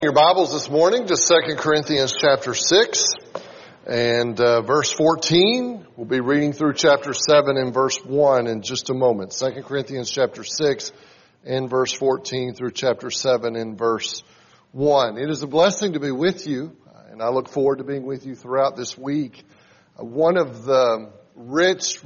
Your Bibles this morning to 2 Corinthians chapter 6 and verse 14. We'll be reading through chapter 7 and verse 1 in just a moment. 2 Corinthians chapter 6 and verse 14 through chapter 7 and verse 1. It is a blessing to be with you, and I look forward to being with you throughout this week. One of the rich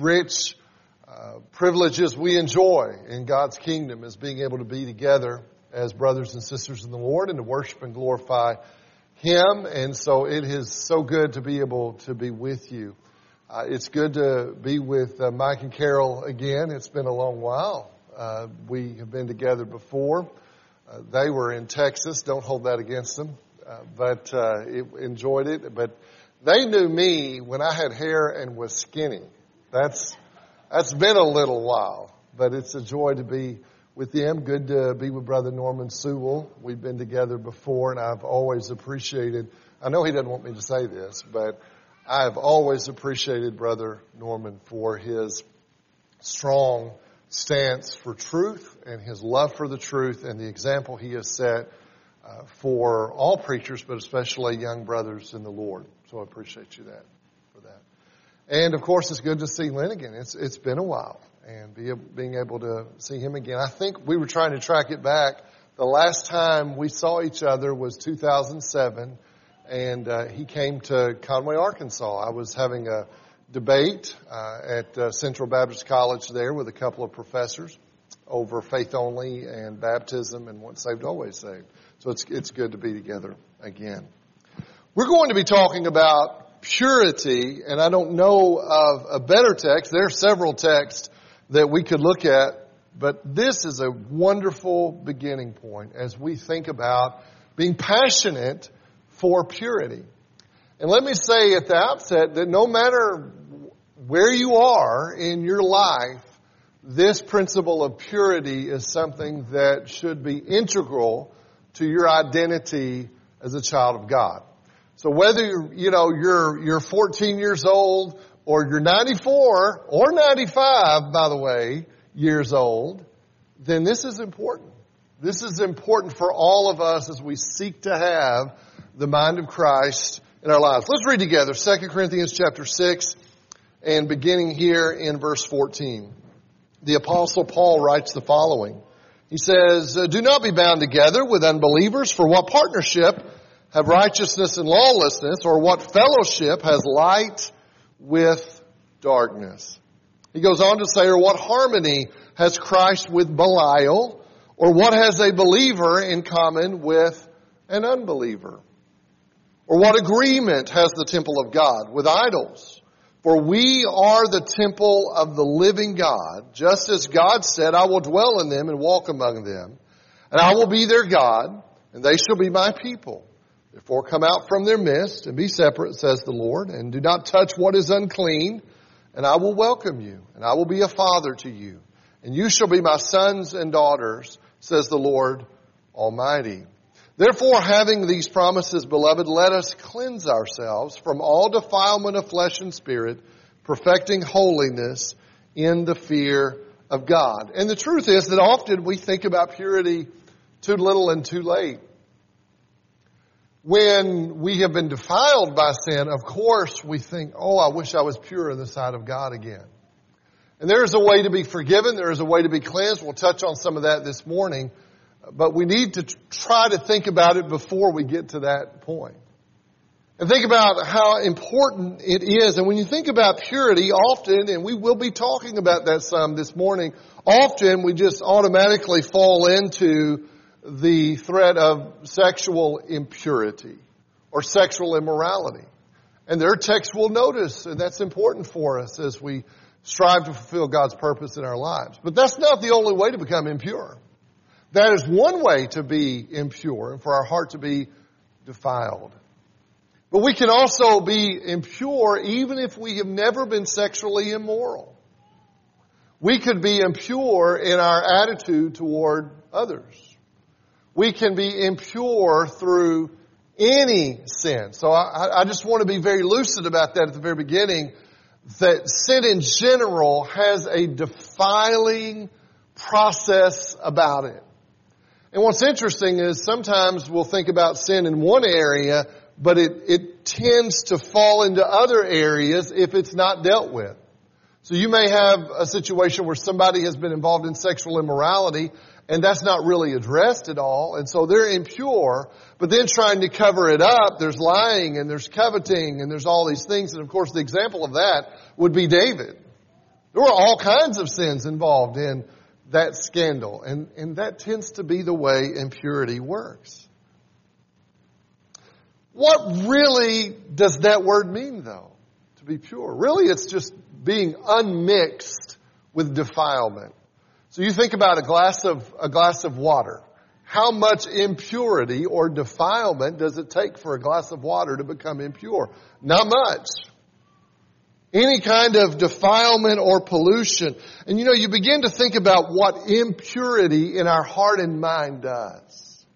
privileges we enjoy in God's kingdom is being able to be together as brothers and sisters in the Lord and to worship and glorify Him. And so it is so good to be able to be with you. It's good to be with Mike and Carol again. It's been a long while. We have been together before. They were in Texas. Don't hold that against them. But enjoyed it. But they knew me when I had hair and was skinny. That's been a little while. But it's a joy to be with them. Good to be with Brother Norman Sewell. We've been together before, and I've always appreciated, I know he doesn't want me to say this, but I've always appreciated Brother Norman for his strong stance for truth and his love for the truth and the example he has set for all preachers, but especially young brothers in the Lord. So I appreciate you for that. And of course, it's good to see Lynn again. It's been a while. And being able to see him again. I think we were trying to track it back. The last time we saw each other was 2007, and he came to Conway, Arkansas. I was having a debate at Central Baptist College there with a couple of professors over faith only and baptism and once saved, always saved. So it's good to be together again. We're going to be talking about purity, and I don't know of a better text. There are several texts that we could look at, but this is a wonderful beginning point as we think about being passionate for purity. And let me say at the outset that no matter where you are in your life, this principle of purity is something that should be integral to your identity as a child of God. So whether you're 14 years old or you're 94 or 95, by the way, years old, then this is important. This is important for all of us as we seek to have the mind of Christ in our lives. Let's read together 2 Corinthians chapter 6 and beginning here in verse 14. The Apostle Paul writes the following. He says, "Do not be bound together with unbelievers, for what partnership have righteousness and lawlessness, or what fellowship has light with darkness?" He goes on to say, "Or what harmony has Christ with Belial? Or what has a believer in common with an unbeliever? Or what agreement has the temple of God with idols? For we are the temple of the living God, just as God said, 'I will dwell in them and walk among them, and I will be their God, and they shall be my people. Therefore come out from their midst and be separate, says the Lord, and do not touch what is unclean, and I will welcome you, and I will be a father to you, and you shall be my sons and daughters, says the Lord Almighty. Therefore, having these promises, beloved, let us cleanse ourselves from all defilement of flesh and spirit, perfecting holiness in the fear of God." And the truth is that often we think about purity too little and too late. When we have been defiled by sin, of course, we think, "Oh, I wish I was pure in the sight of God again." And there is a way to be forgiven. There is a way to be cleansed. We'll touch on some of that this morning. But we need to try to think about it before we get to that point. And think about how important it is. And when you think about purity, often, and we will be talking about that some this morning, often we just automatically fall into the threat of sexual impurity or sexual immorality. And there are texts we'll notice, and that's important for us as we strive to fulfill God's purpose in our lives. But that's not the only way to become impure. That is one way to be impure and for our heart to be defiled. But we can also be impure even if we have never been sexually immoral. We could be impure in our attitude toward others. We can be impure through any sin. So I just want to be very lucid about that at the very beginning, that sin in general has a defiling process about it. And what's interesting is sometimes we'll think about sin in one area, but it tends to fall into other areas if it's not dealt with. So you may have a situation where somebody has been involved in sexual immorality and that's not really addressed at all. And so they're impure, but then trying to cover it up, there's lying and there's coveting and there's all these things. And of course the example of that would be David. There were all kinds of sins involved in that scandal. And that tends to be the way impurity works. What really does that word mean though? To be pure. Really it's just being unmixed with defilement. So you think about a glass of water. How much impurity or defilement does it take for a glass of water to become impure? Not much. Any kind of defilement or pollution. And you begin to think about what impurity in our heart and mind does.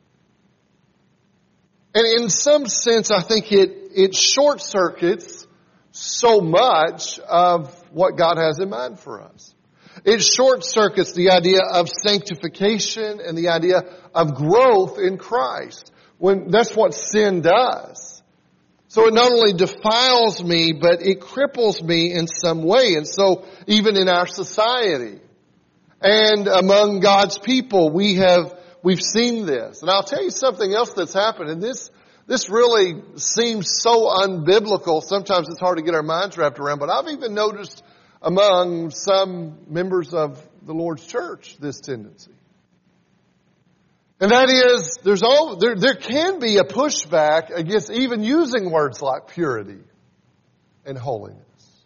And in some sense, I think it short circuits so much of what God has in mind for us. It short circuits the idea of sanctification and the idea of growth in Christ. That's what sin does. So it not only defiles me, but it cripples me in some way. And so even in our society and among God's people, we've seen this. And I'll tell you something else that's happened. And this really seems so unbiblical. Sometimes it's hard to get our minds wrapped around. But I've even noticed among some members of the Lord's church this tendency. And that is, there can be a pushback against even using words like purity and holiness.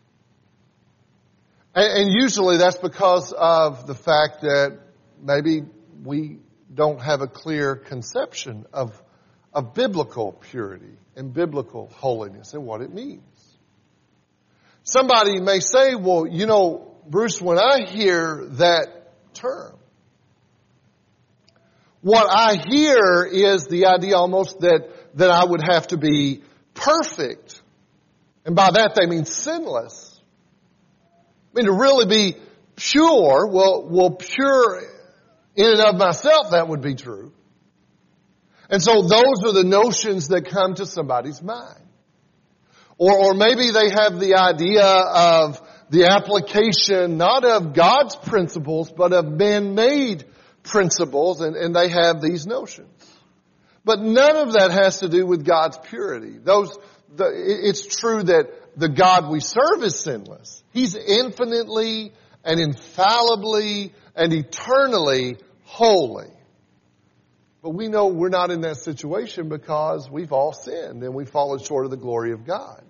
And usually that's because of the fact that maybe we don't have a clear conception of biblical purity and biblical holiness and what it means. Somebody may say, well, Bruce, when I hear that term, what I hear is the idea almost that I would have to be perfect. And by that they mean sinless. I mean, to really be pure, well, pure in and of myself, that would be true. And so those are the notions that come to somebody's mind. Or maybe they have the idea of the application not of God's principles, but of man-made principles, and they have these notions. But none of that has to do with God's purity. It's true that the God we serve is sinless. He's infinitely and infallibly and eternally holy. But we know we're not in that situation because we've all sinned and we've fallen short of the glory of God.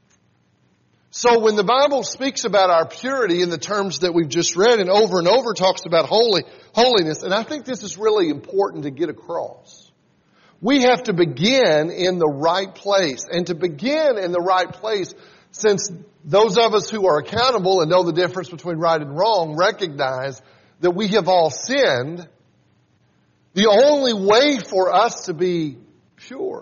So when the Bible speaks about our purity in the terms that we've just read and over talks about holiness, and I think this is really important to get across. We have to begin in the right place. And to begin in the right place, since those of us who are accountable and know the difference between right and wrong recognize that we have all sinned, the only way for us to be pure,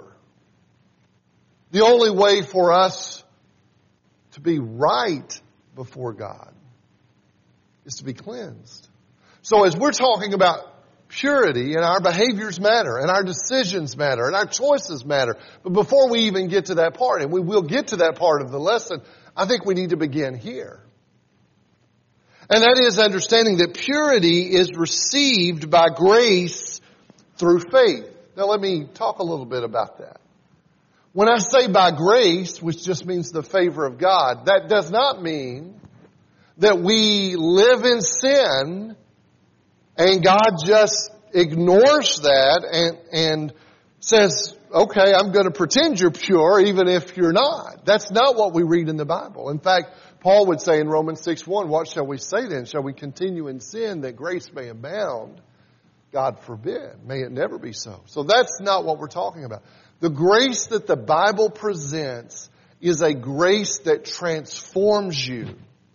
the only way for us to be right before God is to be cleansed. So as we're talking about purity, and our behaviors matter, and our decisions matter, and our choices matter, but before we even get to that part, and we will get to that part of the lesson, I think we need to begin here. And that is understanding that purity is received by grace through faith. Now let me talk a little bit about that. When I say by grace, which just means the favor of God, that does not mean that we live in sin and God just ignores that and says, okay, I'm going to pretend you're pure even if you're not. That's not what we read in the Bible. In fact, Paul would say in Romans 6:1, what shall we say then? Shall we continue in sin that grace may abound? God forbid. May it never be so. So that's not what we're talking about. The grace that the Bible presents is a grace that transforms you.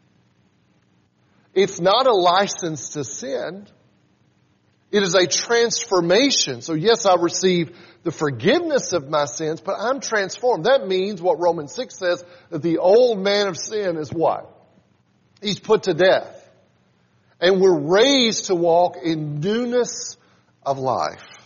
It's not a license to sin. It is a transformation. So yes, I receive the forgiveness of my sins, but I'm transformed. That means what Romans 6 says, that the old man of sin is what? He's put to death. And we're raised to walk in newness of life.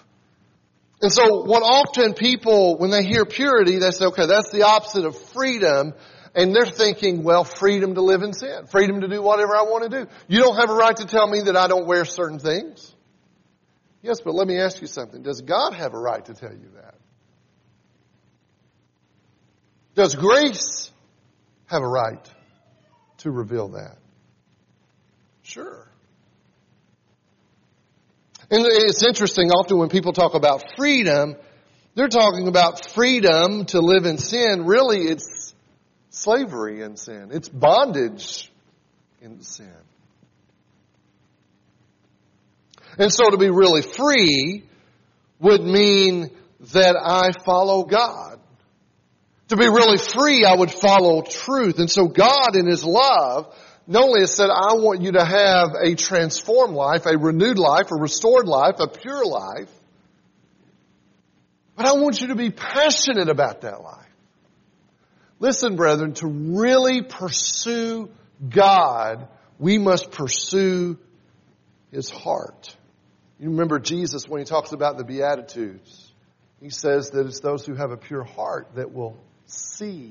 And so what often people, when they hear purity, they say, okay, that's the opposite of freedom. And they're thinking, well, freedom to live in sin. Freedom to do whatever I want to do. You don't have a right to tell me that I don't wear certain things. Yes, but let me ask you something. Does God have a right to tell you that? Does grace have a right to reveal that? Sure. And it's interesting, often when people talk about freedom, they're talking about freedom to live in sin. Really, it's slavery in sin. It's bondage in sin. And so to be really free would mean that I follow God. To be really free, I would follow truth. And so God in His love not only has said, I want you to have a transformed life, a renewed life, a restored life, a pure life, but I want you to be passionate about that life. Listen, brethren, to really pursue God, we must pursue His heart. You remember Jesus when He talks about the Beatitudes. He says that it's those who have a pure heart that will see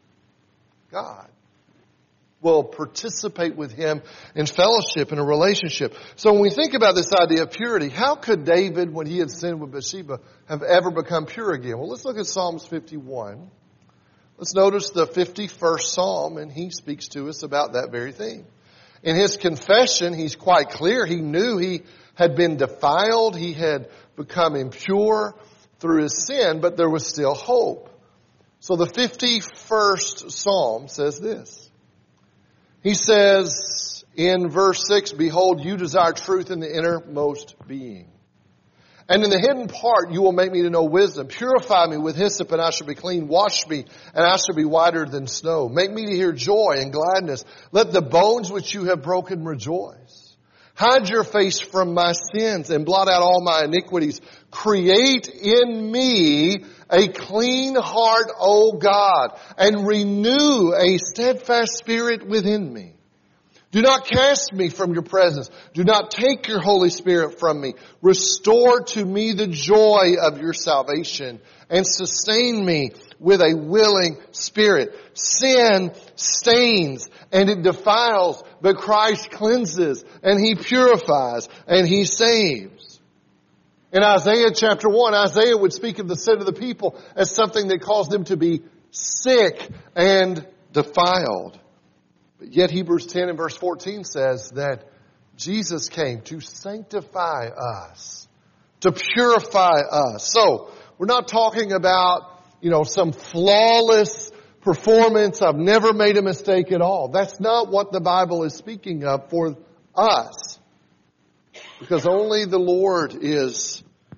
God, will participate with Him in fellowship, in a relationship. So when we think about this idea of purity, how could David, when he had sinned with Bathsheba, have ever become pure again? Well, let's look at Psalms 51. Let's notice the 51st Psalm, and he speaks to us about that very thing. In his confession, he's quite clear. He knew he had been defiled. He had become impure through his sin, but there was still hope. So the 51st Psalm says this. He says in verse 6, behold, you desire truth in the innermost being. And in the hidden part, you will make me to know wisdom. Purify me with hyssop, and I shall be clean. Wash me, and I shall be whiter than snow. Make me to hear joy and gladness. Let the bones which you have broken rejoice. Hide your face from my sins and blot out all my iniquities. Create in me a clean heart, O God, and renew a steadfast spirit within me. Do not cast me from your presence. Do not take your Holy Spirit from me. Restore to me the joy of your salvation and sustain me with a willing spirit. Sin stains and it defiles, but Christ cleanses and He purifies and He saves. In Isaiah chapter 1, Isaiah would speak of the sin of the people as something that caused them to be sick and defiled. But yet Hebrews 10 and verse 14 says that Jesus came to sanctify us, to purify us. So we're not talking about, some flawless performance. I've never made a mistake at all. That's not what the Bible is speaking of for us. Because only the Lord is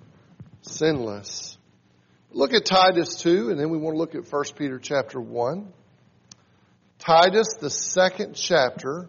sinless. Look at Titus 2, and then we want to look at 1 Peter chapter 1. Titus, the 2nd chapter.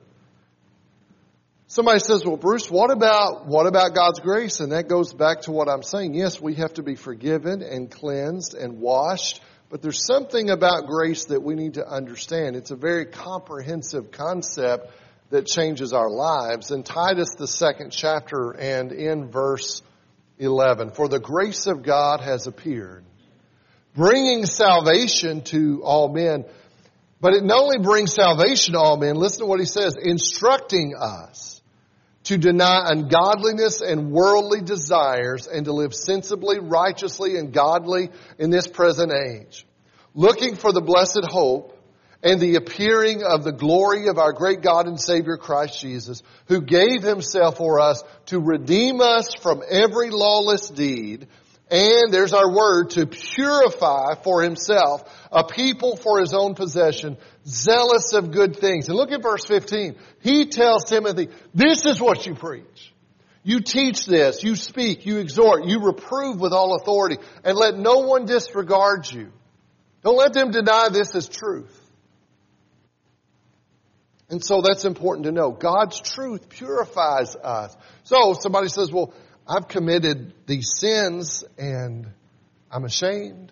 Somebody says, well, Bruce, what about God's grace? And that goes back to what I'm saying. Yes, we have to be forgiven and cleansed and washed. But there's something about grace that we need to understand. It's a very comprehensive concept that changes our lives. In Titus, the 2nd chapter, and in verse 11, for the grace of God has appeared, bringing salvation to all men. But it not only brings salvation to all men, listen to what he says, instructing us to deny ungodliness and worldly desires and to live sensibly, righteously, and godly in this present age, looking for the blessed hope and the appearing of the glory of our great God and Savior Christ Jesus, who gave Himself for us to redeem us from every lawless deed, and there's our word, to purify for Himself a people for His own possession, zealous of good things. And look at verse 15. He tells Timothy, this is what you preach. You teach this, you speak, you exhort, you reprove with all authority, and let no one disregard you. Don't let them deny this as truth. And so that's important to know. God's truth purifies us. So somebody says, well, I've committed these sins and I'm ashamed.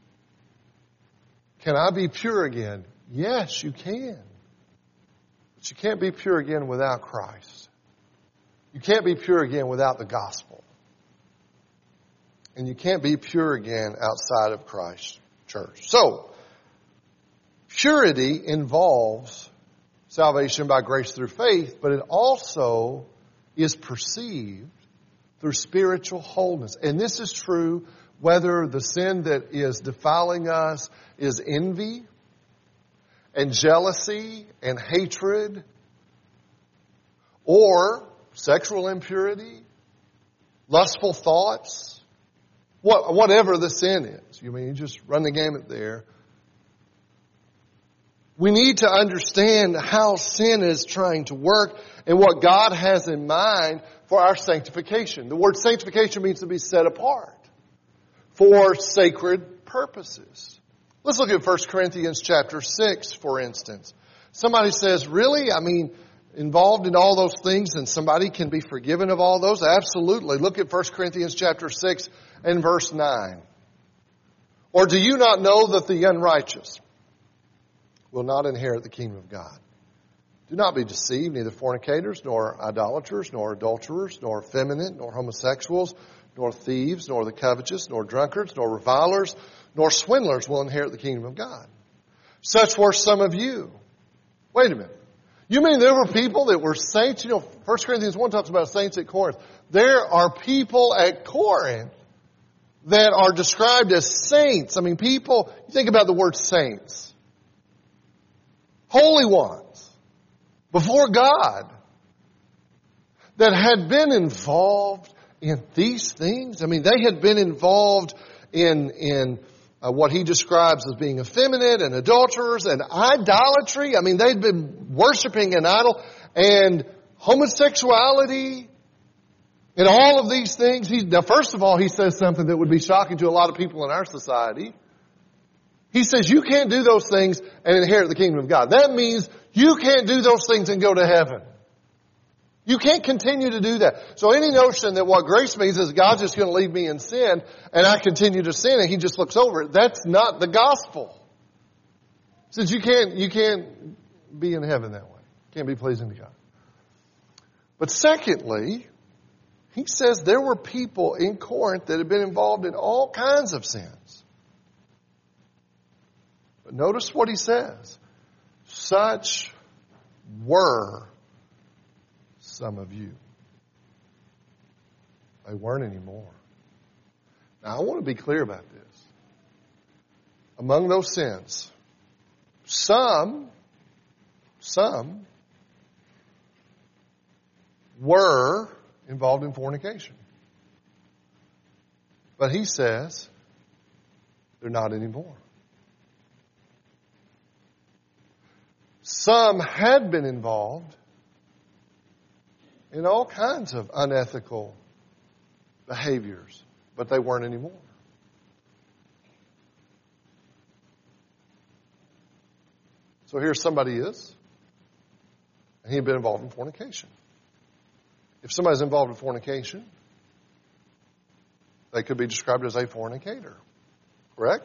Can I be pure again? Yes, you can. But you can't be pure again without Christ. You can't be pure again without the gospel. And you can't be pure again outside of Christ's church. So, purity involves salvation by grace through faith, but it also is perceived through spiritual wholeness. And this is true whether the sin that is defiling us is envy and jealousy and hatred, or sexual impurity, lustful thoughts, whatever the sin is. You just run the gamut there. We need to understand how sin is trying to work and what God has in mind for our sanctification. The word sanctification means to be set apart for sacred purposes. Let's look at 1 Corinthians chapter 6, for instance. Somebody says, really? Involved in all those things and somebody can be forgiven of all those? Absolutely. Look at 1 Corinthians chapter 6 and verse 9. Or do you not know that the unrighteous will not inherit the kingdom of God? Do not be deceived, neither fornicators, nor idolaters, nor adulterers, nor effeminate, nor homosexuals, nor thieves, nor the covetous, nor drunkards, nor revilers, nor swindlers will inherit the kingdom of God. Such were some of you. Wait a minute. You mean there were people that were saints? 1 Corinthians 1 talks about saints at Corinth. There are people at Corinth that are described as saints. People, you think about the word saints. Holy ones before God that had been involved in these things. They had been involved in what he describes as being effeminate and adulterers and idolatry. They'd been worshiping an idol and homosexuality and all of these things. Now, first of all, he says something that would be shocking to a lot of people in our society. He says you can't do those things and inherit the kingdom of God. That means you can't do those things and go to heaven. You can't continue to do that. So any notion that what grace means is God's just going to leave me in sin and I continue to sin and he just looks over it, that's not the gospel. Since you can't be in heaven that way. You can't be pleasing to God. But secondly, he says there were people in Corinth that had been involved in all kinds of sins. But notice what he says. Such were some of you. They weren't anymore. Now, I want to be clear about this. Among those sins, some were involved in fornication. But he says they're not anymore. Some had been involved in all kinds of unethical behaviors, but they weren't anymore. So here somebody is, and he'd been involved in fornication. If somebody's involved in fornication, they could be described as a fornicator. Correct?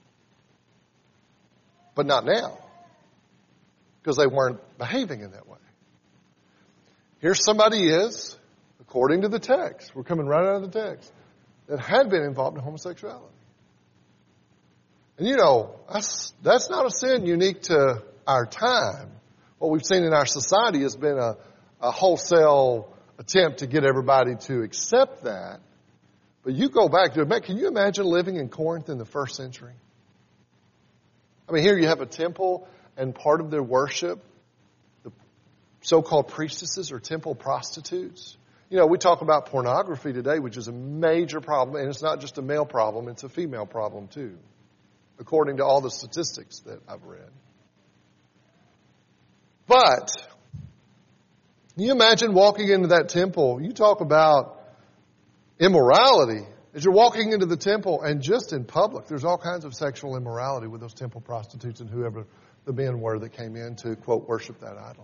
But not now, because they weren't behaving in that way. Here somebody is, according to the text, we're coming right out of the text, that had been involved in homosexuality. And that's not a sin unique to our time. What we've seen in our society has been a wholesale attempt to get everybody to accept that. But you go back to it. Can you imagine living in Corinth in the first century? Here you have a temple, and part of their worship, the so-called priestesses or temple prostitutes. We talk about pornography today, which is a major problem, and it's not just a male problem, it's a female problem too, according to all the statistics that I've read. But, can you imagine walking into that temple? You talk about immorality. As you're walking into the temple and just in public, there's all kinds of sexual immorality with those temple prostitutes and whoever the men were that came in to, quote, worship that idol.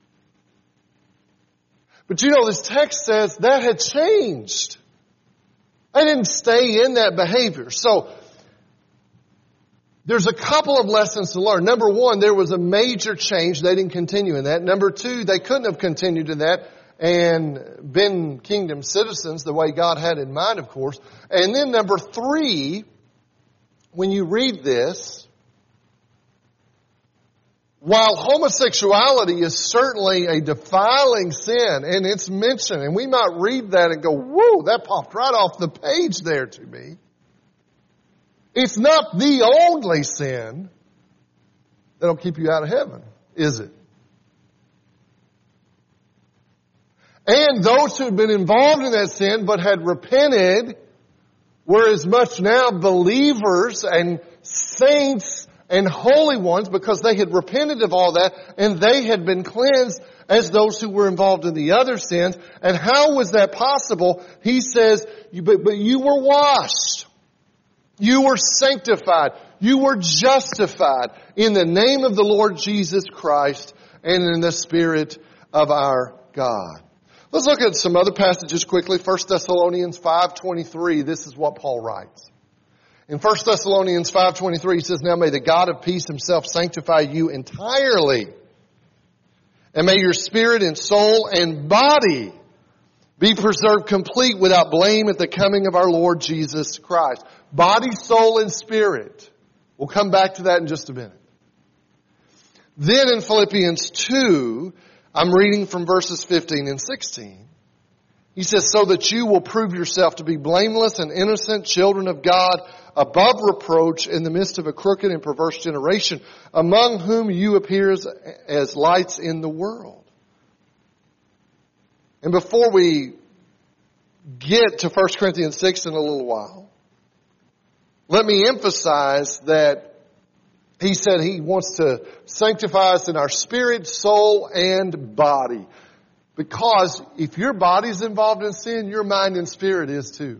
But this text says that had changed. They didn't stay in that behavior. So, there's a couple of lessons to learn. Number one, there was a major change. They didn't continue in that. Number two, they couldn't have continued in that and been kingdom citizens the way God had in mind, of course. And then number 3, when you read this, while homosexuality is certainly a defiling sin, and it's mentioned, and we might read that and go, whoa, that popped right off the page there to me. It's not the only sin that'll keep you out of heaven, is it? And those who had been involved in that sin but had repented were as much now believers and saints and holy ones because they had repented of all that and they had been cleansed as those who were involved in the other sins. And how was that possible? He says, but you were washed. You were sanctified. You were justified in the name of the Lord Jesus Christ and in the Spirit of our God. Let's look at some other passages quickly. 1 Thessalonians 5:23. This is what Paul writes. In 1 Thessalonians 5:23, he says, now may the God of peace himself sanctify you entirely. And may your spirit and soul and body be preserved complete without blame at the coming of our Lord Jesus Christ. Body, soul, and spirit. We'll come back to that in just a minute. Then in Philippians 2, I'm reading from verses 15 and 16. He says, so that you will prove yourself to be blameless and innocent children of God, above reproach in the midst of a crooked and perverse generation, among whom you appear as lights in the world. And before we get to 1 Corinthians 6 in a little while, let me emphasize that he said he wants to sanctify us in our spirit, soul, and body. Because if your body's involved in sin, your mind and spirit is too.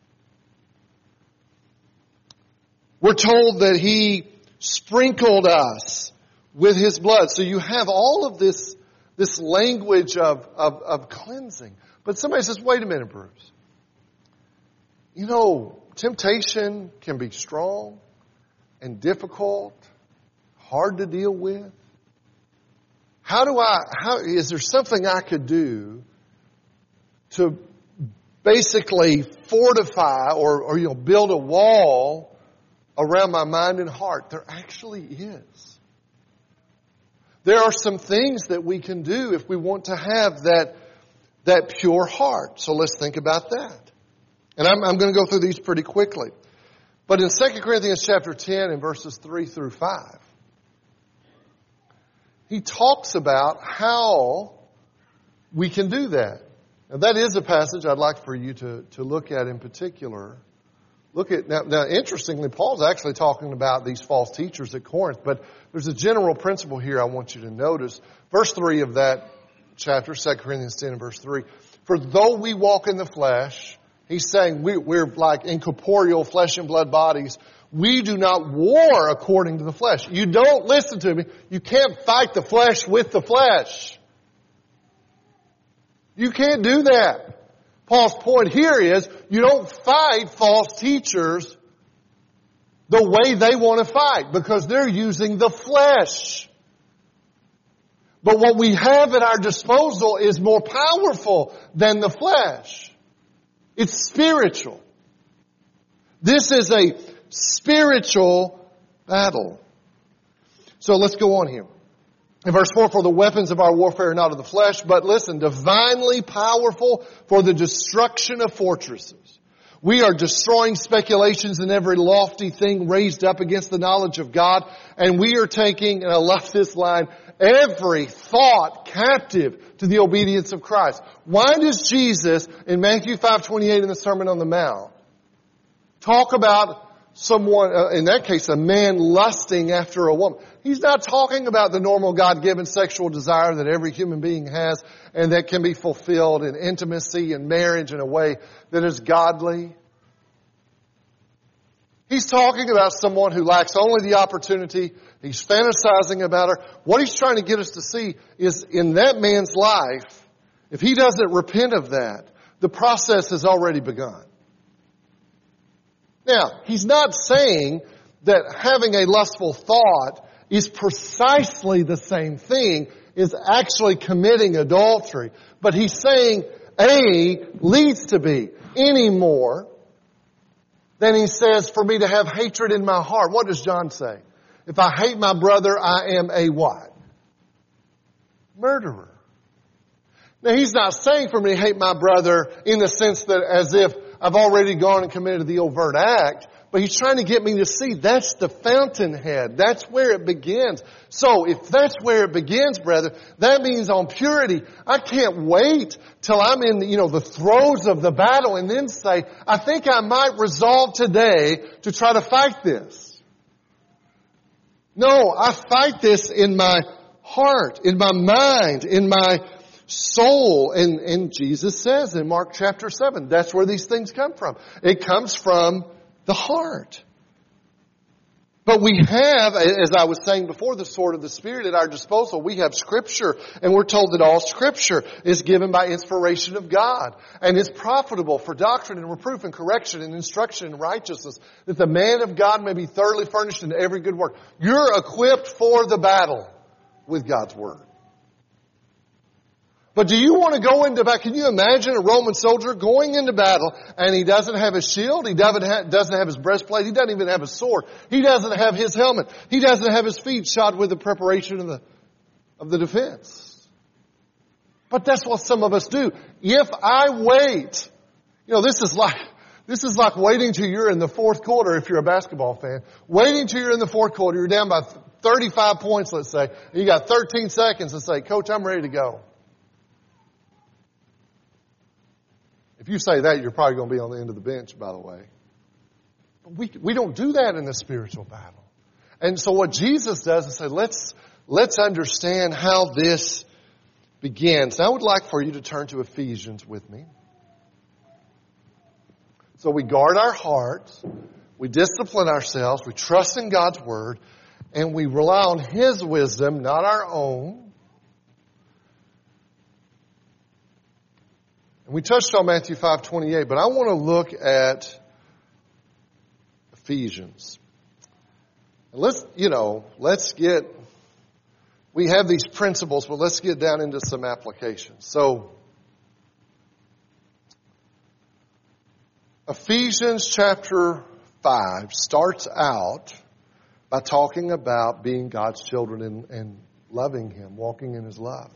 We're told that he sprinkled us with his blood. So you have all of this language of cleansing. But somebody says, wait a minute, Bruce. You know, temptation can be strong and difficult, hard to deal with. Is there something I could do to basically fortify or build a wall around my mind and heart? There actually is. There are some things that we can do if we want to have that pure heart. So let's think about that. And I'm going to go through these pretty quickly. But in 2 Corinthians chapter 10 and verses 3 through 5, he talks about how we can do that. Now that is a passage I'd like for you to look at in particular. Now interestingly, Paul's actually talking about these false teachers at Corinth, but there's a general principle here I want you to notice. Verse 3 of that chapter, 2 Corinthians 10 and verse 3. For though we walk in the flesh, he's saying we're like incorporeal flesh and blood bodies. We do not war according to the flesh. You don't listen to me. You can't fight the flesh with the flesh. You can't do that. Paul's point here is you don't fight false teachers the way they want to fight because they're using the flesh. But what we have at our disposal is more powerful than the flesh. It's spiritual. This is a spiritual battle. So let's go on here. In verse 4, for the weapons of our warfare are not of the flesh, but listen, divinely powerful for the destruction of fortresses. We are destroying speculations and every lofty thing raised up against the knowledge of God. And we are taking, and I love this line, every thought captive to the obedience of Christ. Why does Jesus in Matthew 5:28 in the Sermon on the Mount talk about someone, in that case, a man lusting after a woman? He's not talking about the normal God-given sexual desire that every human being has and that can be fulfilled in intimacy and marriage in a way that is godly. He's talking about someone who lacks only the opportunity. He's fantasizing about her. What he's trying to get us to see is in that man's life, if he doesn't repent of that, the process has already begun. Now, he's not saying that having a lustful thought is precisely the same thing is actually committing adultery. But he's saying A leads to B any more than he says for me to have hatred in my heart. What does John say? If I hate my brother, I am a what? Murderer. Now he's not saying for me to hate my brother in the sense that as if I've already gone and committed the overt act, but he's trying to get me to see that's the fountainhead. That's where it begins. So if that's where it begins, brother, that means on purity, I can't wait till I'm in, the throes of the battle and then say, I think I might resolve today to try to fight this. No, I fight this in my heart, in my mind, in my soul. And Jesus says in Mark chapter 7, that's where these things come from. It comes from the heart. But we have, as I was saying before, the sword of the Spirit at our disposal. We have Scripture, and we're told that all Scripture is given by inspiration of God and is profitable for doctrine and reproof and correction and instruction in righteousness, that the man of God may be thoroughly furnished in every good work. You're equipped for the battle with God's Word. But do you want to go into battle? Can you imagine a Roman soldier going into battle and he doesn't have his shield, he doesn't have his breastplate, he doesn't even have a sword, he doesn't have his helmet, he doesn't have his feet shod with the preparation of the defense. But that's what some of us do. If I wait, this is like waiting till you're in the fourth quarter if you're a basketball fan. Waiting till you're in the fourth quarter, you're down by 35 points, let's say, and you got 13 seconds and say, Coach, I'm ready to go. If you say that, you're probably going to be on the end of the bench, by the way. But we don't do that in the spiritual battle. And so what Jesus does is say, let's understand how this begins. Now, I would like for you to turn to Ephesians with me. So we guard our hearts, we discipline ourselves, we trust in God's Word, and we rely on His wisdom, not our own. And we touched on Matthew 5:28, but I want to look at Ephesians. And we have these principles, but let's get down into some applications. So, Ephesians chapter 5 starts out by talking about being God's children and loving Him, walking in His love.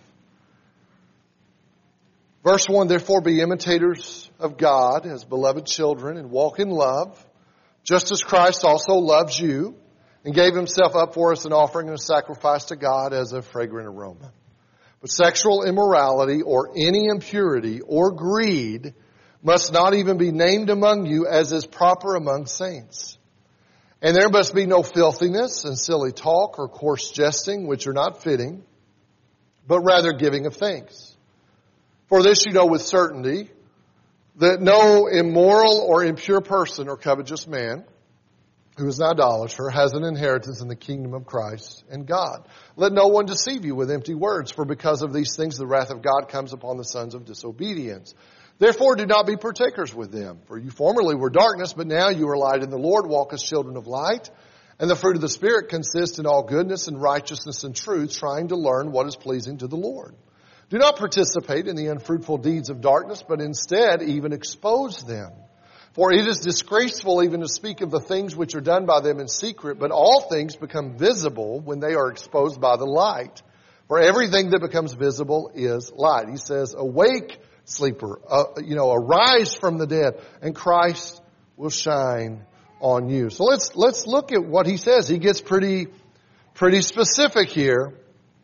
Verse 1, therefore be imitators of God as beloved children and walk in love, just as Christ also loves you and gave Himself up for us an offering and a sacrifice to God as a fragrant aroma. But sexual immorality or any impurity or greed must not even be named among you as is proper among saints. And there must be no filthiness and silly talk or coarse jesting, which are not fitting, but rather giving of thanks. For this you know with certainty, that no immoral or impure person or covetous man, who is an idolater, has an inheritance in the kingdom of Christ and God. Let no one deceive you with empty words, for because of these things the wrath of God comes upon the sons of disobedience. Therefore do not be partakers with them. For you formerly were darkness, but now you are light in the Lord. Walk as children of light. And the fruit of the Spirit consists in all goodness and righteousness and truth, trying to learn what is pleasing to the Lord. Do not participate in the unfruitful deeds of darkness, but instead even expose them. For it is disgraceful even to speak of the things which are done by them in secret, but all things become visible when they are exposed by the light. For everything that becomes visible is light. He says, awake, sleeper, arise from the dead, and Christ will shine on you. So let's look at what he says. He gets pretty specific here.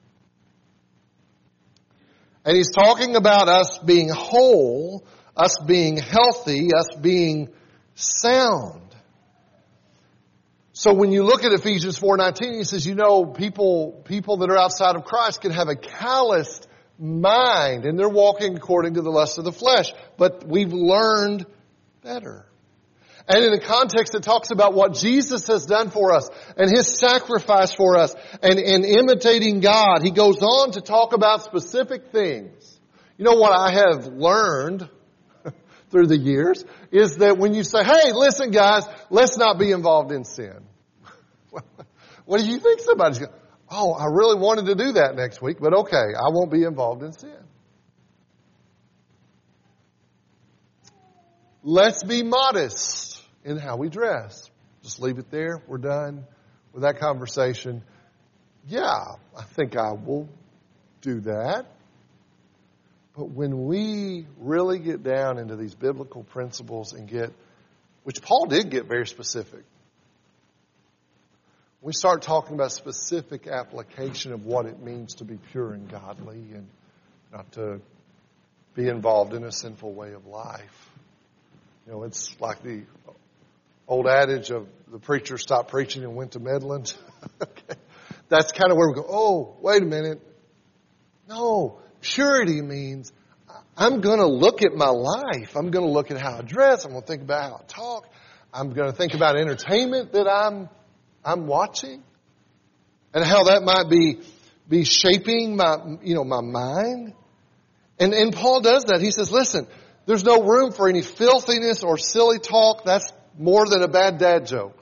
And he's talking about us being whole, us being healthy, us being sound. So when you look at Ephesians 4:19, he says, people that are outside of Christ can have a calloused mind, and they're walking according to the lust of the flesh. But we've learned better. And in a context that talks about what Jesus has done for us and His sacrifice for us and imitating God, he goes on to talk about specific things. You know what I have learned through the years is that when you say, hey, listen guys, let's not be involved in sin. What do you think somebody's going to... oh, I really wanted to do that next week, but okay, I won't be involved in sin. Let's be modest in how we dress. Just leave it there. We're done with that conversation. Yeah, I think I will do that. But when we really get down into these biblical principles and which Paul did get very specific. We start talking about specific application of what it means to be pure and godly and not to be involved in a sinful way of life. You know, it's like the old adage of the preacher stopped preaching and went to meddling. Okay. That's kind of where we go, oh, wait a minute. No, purity means I'm going to look at my life. I'm going to look at how I dress. I'm going to think about how I talk. I'm going to think about entertainment that I'm watching and how that might be shaping my mind. And Paul does that. He says, listen, there's no room for any filthiness or silly talk. That's more than a bad dad joke.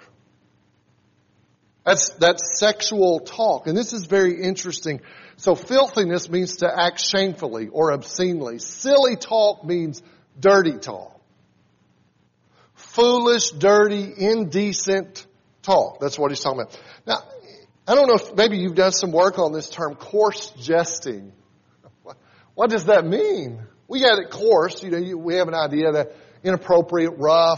That's sexual talk. And this is very interesting. So filthiness means to act shamefully or obscenely. Silly talk means dirty talk. Foolish, dirty, indecent talk. That's what he's talking about. Now, I don't know if maybe you've done some work on this term, coarse jesting. What does that mean? We got it coarse. We have an idea that inappropriate, rough,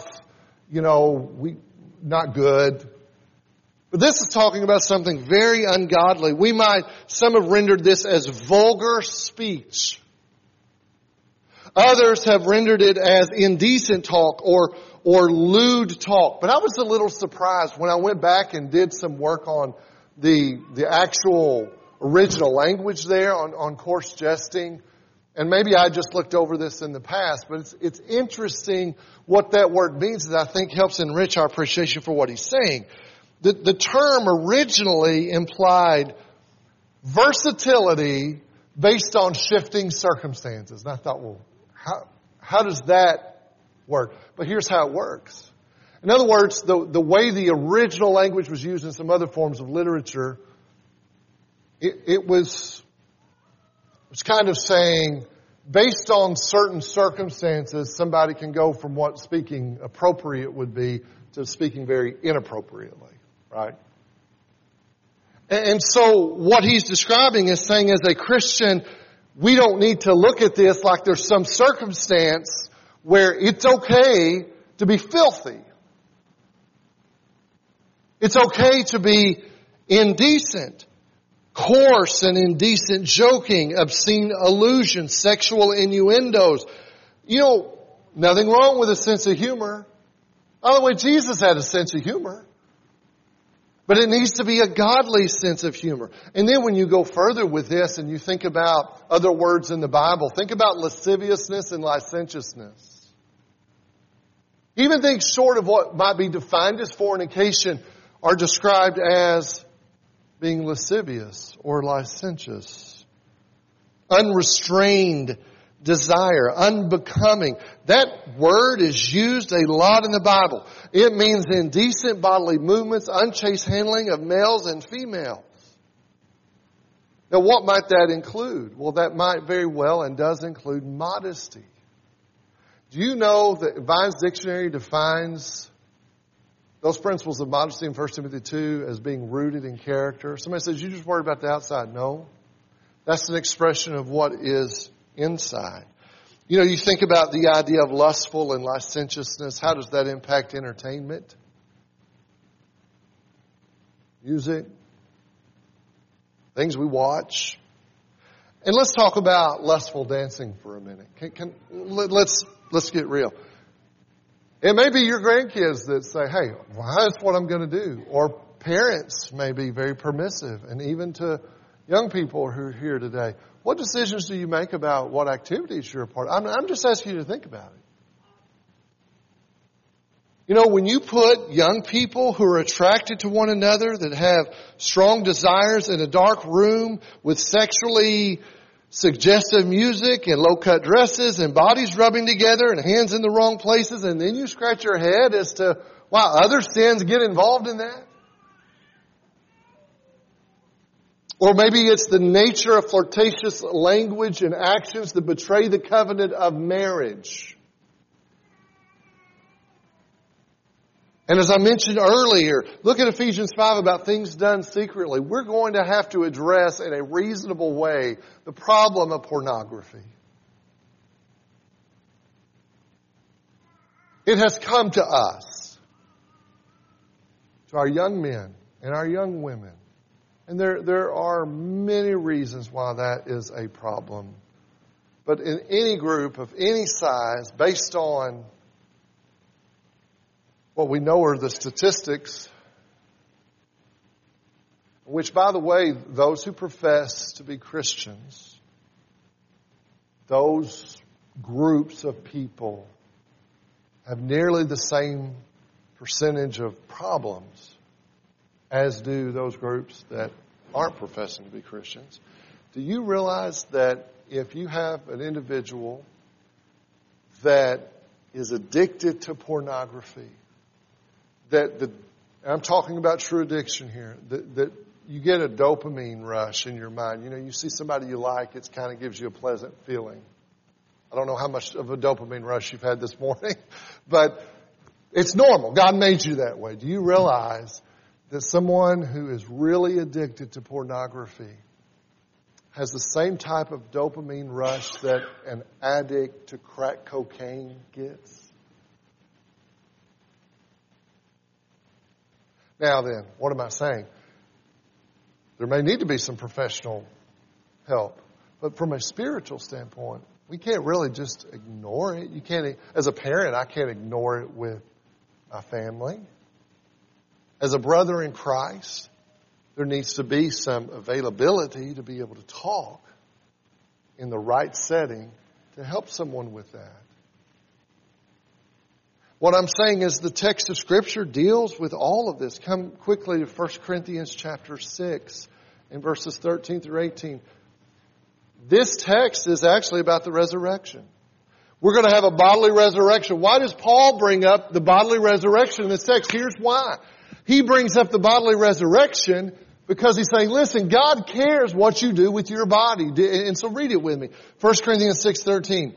not good. But this is talking about something very ungodly. Some have rendered this as vulgar speech. Others have rendered it as indecent talk or lewd talk. But I was a little surprised when I went back and did some work on the actual original language there on coarse jesting. And maybe I just looked over this in the past, but it's interesting what that word means that I think helps enrich our appreciation for what he's saying. The term originally implied versatility based on shifting circumstances. And I thought, well, how does that work? But here's how it works. In other words, the way the original language was used in some other forms of literature, it was kind of saying, based on certain circumstances, somebody can go from what speaking appropriate would be to speaking very inappropriately. Right? And so what he's describing is saying as a Christian, we don't need to look at this like there's some circumstance where it's okay to be filthy. It's okay to be indecent, coarse and indecent joking, obscene allusions, sexual innuendos. Nothing wrong with a sense of humor. By the way, Jesus had a sense of humor. But it needs to be a godly sense of humor. And then when you go further with this and you think about other words in the Bible, think about lasciviousness and licentiousness. Even things short of what might be defined as fornication are described as being lascivious or licentious. Unrestrained desire, unbecoming. That word is used a lot in the Bible. It means indecent bodily movements, unchaste handling of males and females. Now, what might that include? Well, that might very well and does include modesty. Do you know that Vine's Dictionary defines those principles of modesty in 1 Timothy 2 as being rooted in character? Somebody says, you just worry about the outside. No. That's an expression of what is inside. You think about the idea of lustful and licentiousness. How does that impact entertainment? Music. Things we watch. And let's talk about lustful dancing for a minute. Let's get real. It may be your grandkids that say, hey, well, that's what I'm going to do. Or parents may be very permissive. And even to young people who are here today, what decisions do you make about what activities you're a part of? I'm just asking you to think about it. When you put young people who are attracted to one another, that have strong desires in a dark room with sexually suggestive music and low-cut dresses and bodies rubbing together and hands in the wrong places, and then you scratch your head as to why other sins get involved in that. Or maybe it's the nature of flirtatious language and actions that betray the covenant of marriage. And as I mentioned earlier, look at Ephesians 5 about things done secretly. We're going to have to address in a reasonable way the problem of pornography. It has come to us, to our young men and our young women. And there are many reasons why that is a problem. But in any group of any size, based on what we know are the statistics, which, by the way, those who profess to be Christians, those groups of people have nearly the same percentage of problems as do those groups that aren't professing to be Christians. Do you realize that if you have an individual that is addicted to pornography, I'm talking about true addiction here, that you get a dopamine rush in your mind. You know, you see somebody you like, it kind of gives you a pleasant feeling. I don't know how much of a dopamine rush you've had this morning, but it's normal. God made you that way. Do you realize that someone who is really addicted to pornography has the same type of dopamine rush that an addict to crack cocaine gets? Now then, what am I saying? There may need to be some professional help, but from a spiritual standpoint, we can't really just ignore it. You can't, as a parent, I can't ignore it with my family. As a brother in Christ, there needs to be some availability to be able to talk in the right setting to help someone with that. What I'm saying is the text of Scripture deals with all of this. Come quickly to 1 Corinthians chapter 6 and verses 13 through 18. This text is actually about the resurrection. We're going to have a bodily resurrection. Why does Paul bring up the bodily resurrection in this text? Here's why. He brings up the bodily resurrection because he's saying, listen, God cares what you do with your body. And so read it with me. 1 Corinthians 6:13.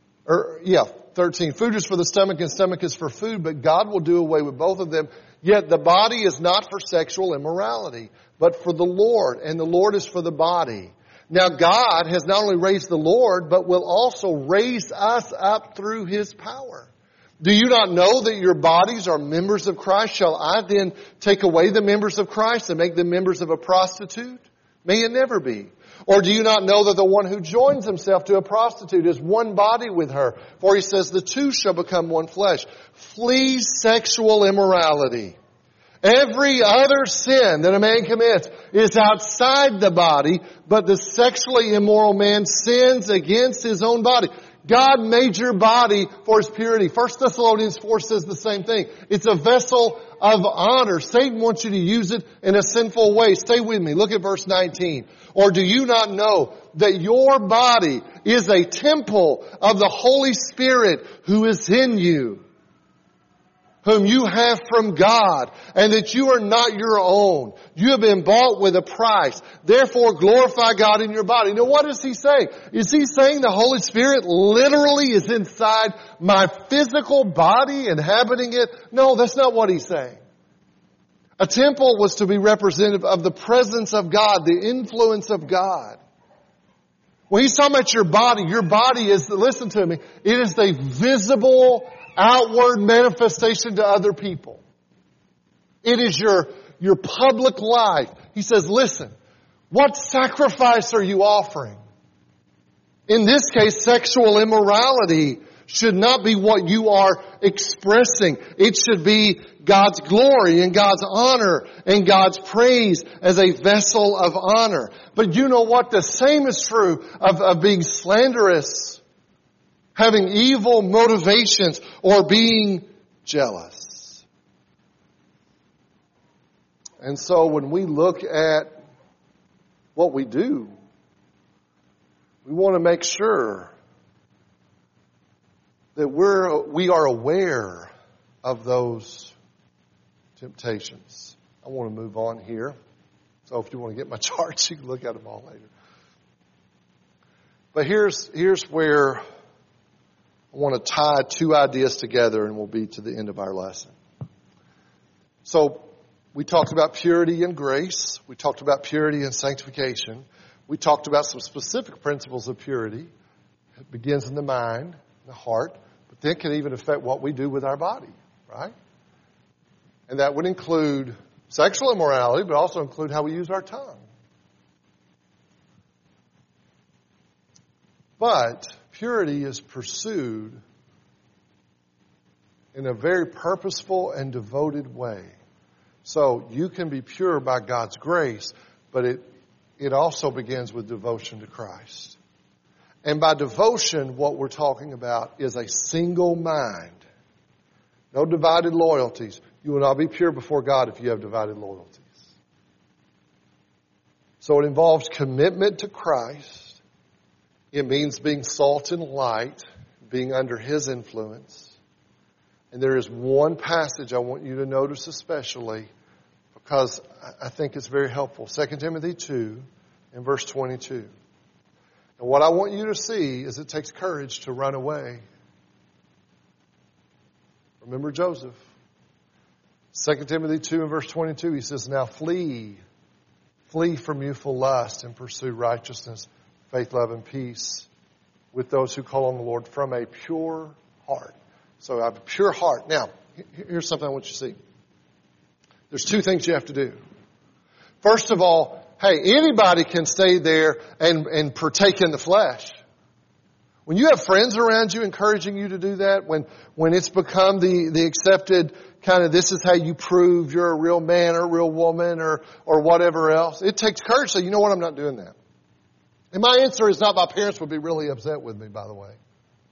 13. Food is for the stomach and stomach is for food, but God will do away with both of them. Yet the body is not for sexual immorality, but for the Lord, and the Lord is for the body. Now God has not only raised the Lord, but will also raise us up through His power. Do you not know that your bodies are members of Christ? Shall I then take away the members of Christ and make them members of a prostitute? May it never be. Or do you not know that the one who joins himself to a prostitute is one body with her? For he says, the two shall become one flesh. Flee sexual immorality. Every other sin that a man commits is outside the body, but the sexually immoral man sins against his own body. God made your body for His purity. 1 Thessalonians 4 says the same thing. It's a vessel of honor. Satan wants you to use it in a sinful way. Stay with me. Look at verse 19. Or do you not know that your body is a temple of the Holy Spirit who is in you, whom you have from God, and that you are not your own? You have been bought with a price. Therefore glorify God in your body. Now what is he saying? Is he saying the Holy Spirit literally is inside my physical body, inhabiting it? No, that's not what he's saying. A temple was to be representative of the presence of God, the influence of God. When he's talking about your body is, listen to me, it is a visible outward manifestation to other people. It is your public life. He says, listen, what sacrifice are you offering? In this case, sexual immorality should not be what you are expressing. It should be God's glory and God's honor and God's praise as a vessel of honor. But you know what? The same is true of being slanderous, having evil motivations, or being jealous. And so when we look at what we do, we want to make sure that we are aware of those temptations. I want to move on here. So if you want to get my charts, you can look at them all later. But here's where I want to tie two ideas together, and we'll be to the end of our lesson. So we talked about purity and grace. We talked about purity and sanctification. We talked about some specific principles of purity. It begins in the mind, the heart, but then can even affect what we do with our body, right? And that would include sexual immorality, but also include how we use our tongue. But purity is pursued in a very purposeful and devoted way. So you can be pure by God's grace, but it also begins with devotion to Christ. And by devotion, what we're talking about is a single mind. No divided loyalties. You will not be pure before God if you have divided loyalties. So it involves commitment to Christ. It means being salt and light, being under His influence. And there is one passage I want you to notice especially because I think it's very helpful. 2 Timothy 2 and verse 22. And what I want you to see is it takes courage to run away. Remember Joseph. 2 Timothy 2 and verse 22, he says, now flee from youthful lust and pursue righteousness, faith, love, and peace with those who call on the Lord from a pure heart. So I have a pure heart. Now, here's something I want you to see. There's two things you have to do. First of all, hey, anybody can stay there and partake in the flesh. When you have friends around you encouraging you to do that, when it's become the accepted kind of this is how you prove you're a real man or a real woman or whatever else, it takes courage to say, you know what, I'm not doing that. And my answer is not my parents would be really upset with me, by the way.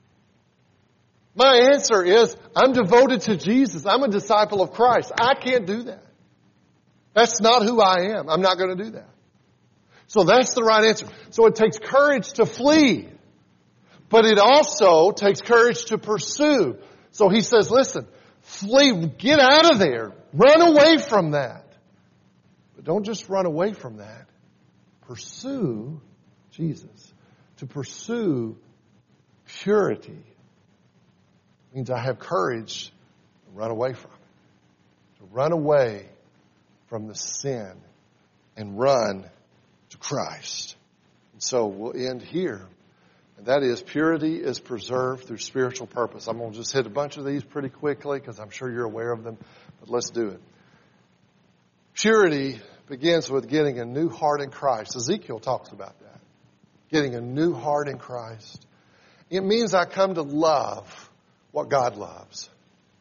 My answer is I'm devoted to Jesus. I'm a disciple of Christ. I can't do that. That's not who I am. I'm not going to do that. So that's the right answer. So it takes courage to flee. But it also takes courage to pursue. So he says, listen, flee, get out of there. Run away from that. But don't just run away from that. Pursue Jesus. To pursue purity means I have courage to run away from it. To run away from the sin and run to Christ. And so we'll end here. And that is, purity is preserved through spiritual purpose. I'm going to just hit a bunch of these pretty quickly because I'm sure you're aware of them. But let's do it. Purity begins with getting a new heart in Christ. Ezekiel talks about that. Getting a new heart in Christ. It means I come to love what God loves.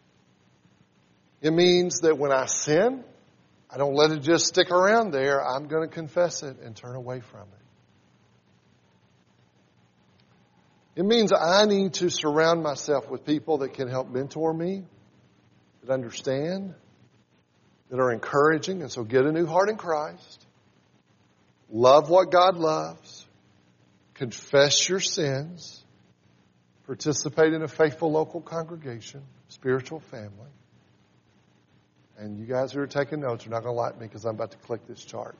It means that when I sin, I don't let it just stick around there. I'm going to confess it and turn away from it. It means I need to surround myself with people that can help mentor me, that understand, that are encouraging. And so get a new heart in Christ. Love what God loves. Confess your sins. Participate in a faithful local congregation, spiritual family. And you guys who are taking notes are not going to like me because I'm about to click this chart.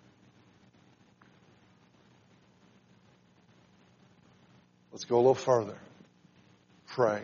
Let's go a little further. Pray.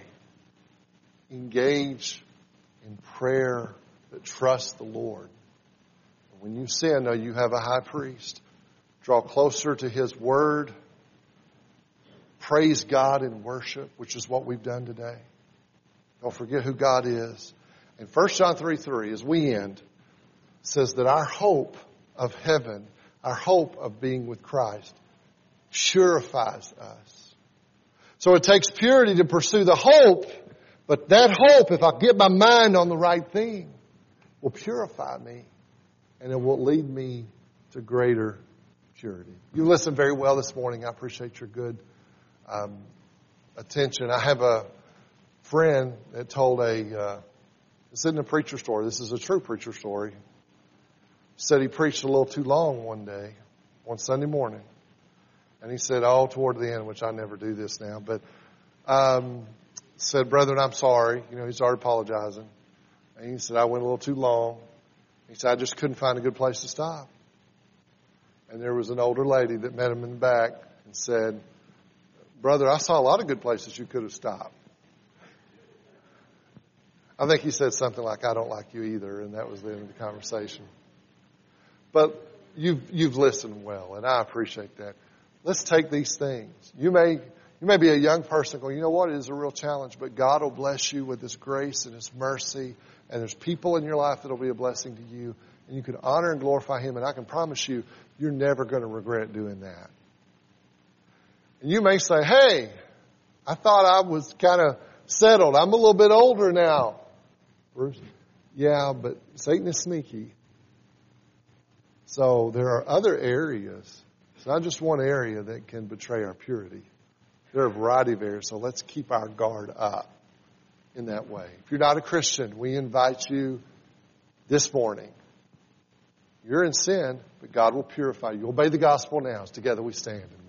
Engage in prayer that trusts the Lord. When you sin, know you have a high priest. Draw closer to His Word. Praise God in worship, which is what we've done today. Don't forget who God is. And 1 John 3:3, as we end, says that our hope of heaven, our hope of being with Christ, purifies us. So it takes purity to pursue the hope, but that hope, if I get my mind on the right thing, will purify me, and it will lead me to greater purity. You listened very well this morning. I appreciate your good attention. I have a friend that told this isn't a preacher story. This is a true preacher story. Said he preached a little too long one day, one Sunday morning. And he said, toward the end, which I never do this now, but said, brethren, I'm sorry. He started apologizing. And he said, I went a little too long. He said, I just couldn't find a good place to stop. And there was an older lady that met him in the back and said, "Brother, I saw a lot of good places you could have stopped." I think he said something like, "I don't like you either," and that was the end of the conversation. But you've listened well, and I appreciate that. Let's take these things. You may be a young person going, "You know what? It is a real challenge, but God will bless you with His grace and His mercy, and there's people in your life that will be a blessing to you, and you can honor and glorify Him, and I can promise you, you're never going to regret doing that." And you may say, "Hey, I thought I was kind of settled. I'm a little bit older now." Bruce, yeah, but Satan is sneaky. So there are other areas. It's not just one area that can betray our purity. There are a variety of areas, so let's keep our guard up in that way. If you're not a Christian, we invite you this morning. You're in sin, but God will purify you. Obey the gospel now as together we stand.